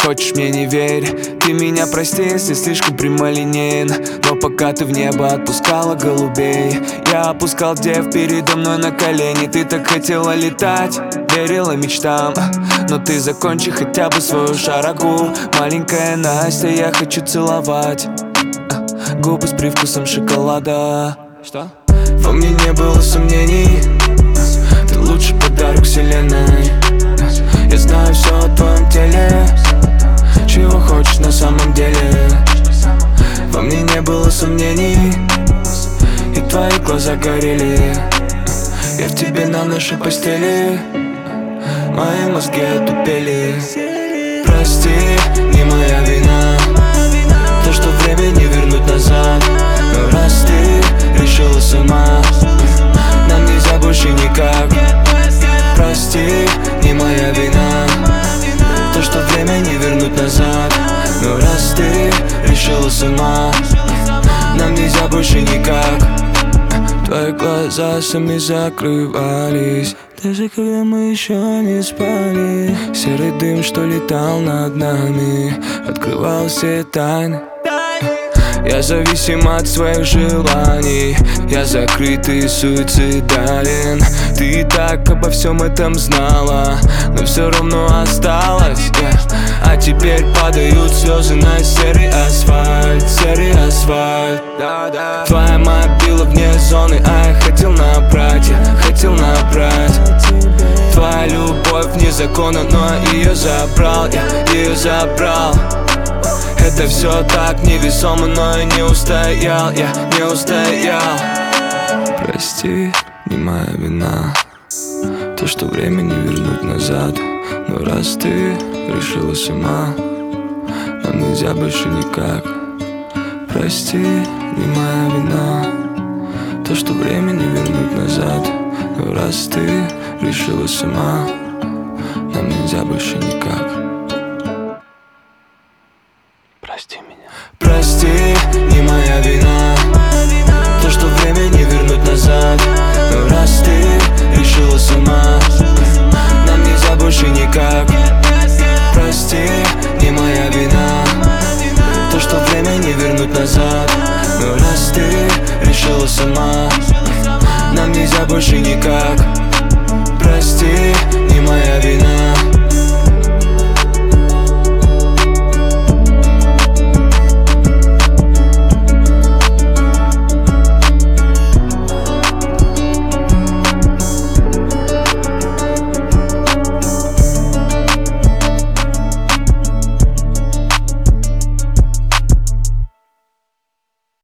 хочешь, мне не верь. Ты меня прости, если слишком прямолинеен, но пока ты в небо отпускала голубей, я опускал дев передо мной на колени. Ты так хотела летать, верила мечтам, но ты закончи хотя бы свою шарагу. Маленькая Настя, я хочу целовать губы с привкусом шоколада. Что? Во мне не было сомнений, ты лучший подарок вселенной. Я знаю все о твоем теле, чего хочешь на самом деле. Во мне не было сомнений, и твои глаза горели. Я в тебе на нашей постели, мои мозги отупели. Прости, не моя вина, то, что время не вернуть назад. Но раз ты решила сама, нам нельзя больше никак. Прости, не моя вина, то, что время не вернуть назад. Но раз ты решила сама, нам нельзя больше никак. Твои глаза сами закрывались, даже когда мы еще не спали. Серый дым, что летал над нами, открывал все тайны. Я зависим от своих желаний, я закрытый и суицидален. Ты и так обо всем этом знала, но все равно осталась, А теперь падают слезы на серый асфальт, серый асфальт. Твоя мобила вне зоны, а я хотел набрать, Твоя любовь вне закона, но ее забрал, я ее забрал. Это все так невесомо, но я не устоял, я не устоял. Прости, не моя вина, то, что время не вернуть назад. Но раз ты решила сама, нам нельзя больше никак. Прости, не моя вина, то, что время не вернуть назад. Но раз ты решила сама, нам нельзя больше никак. Прости меня. Прости, не моя вина, то, что время не вернуть назад. Но раз ты решила сама, нам нельзя больше никак. Прости, не моя вина, то, что время не вернуть назад. Но раз ты решила сама, нам нельзя больше никак.